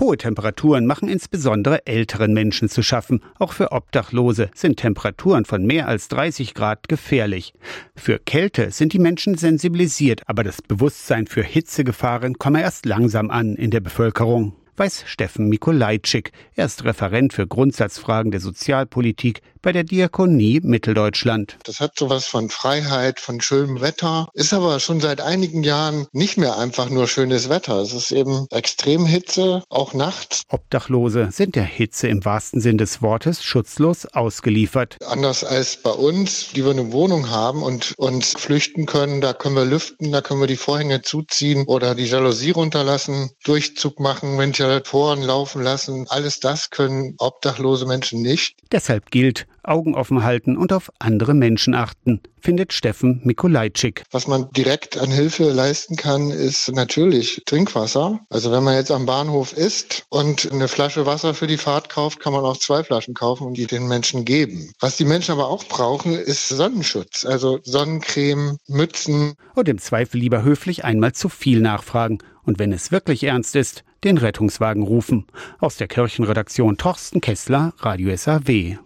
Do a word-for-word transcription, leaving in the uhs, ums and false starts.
Hohe Temperaturen machen insbesondere älteren Menschen zu schaffen. Auch für Obdachlose sind Temperaturen von mehr als dreißig Grad gefährlich. Für Kälte sind die Menschen sensibilisiert, aber das Bewusstsein für Hitzegefahren komme erst langsam an in der Bevölkerung, weiß Steffen Mikolajczyk. Er ist Referent für Grundsatzfragen der Sozialpolitik bei der Diakonie Mitteldeutschland. Das hat sowas von Freiheit, von schönem Wetter, ist aber schon seit einigen Jahren nicht mehr einfach nur schönes Wetter. Es ist eben Extremhitze, auch nachts. Obdachlose sind der Hitze im wahrsten Sinn des Wortes schutzlos ausgeliefert. Anders als bei uns, die wir eine Wohnung haben und uns flüchten können, da können wir lüften, da können wir die Vorhänge zuziehen oder die Jalousie runterlassen, Durchzug machen, Ventilatoren laufen lassen. Alles das können obdachlose Menschen nicht. Deshalb gilt, Augen offen halten und auf andere Menschen achten, findet Steffen Mikolajczyk. Was man direkt an Hilfe leisten kann, ist natürlich Trinkwasser. Also wenn man jetzt am Bahnhof ist und eine Flasche Wasser für die Fahrt kauft, kann man auch zwei Flaschen kaufen und die den Menschen geben. Was die Menschen aber auch brauchen, ist Sonnenschutz, also Sonnencreme, Mützen. Und im Zweifel lieber höflich einmal zu viel nachfragen. Und wenn es wirklich ernst ist, den Rettungswagen rufen. Aus der Kirchenredaktion Torsten Kessler, Radio S A W.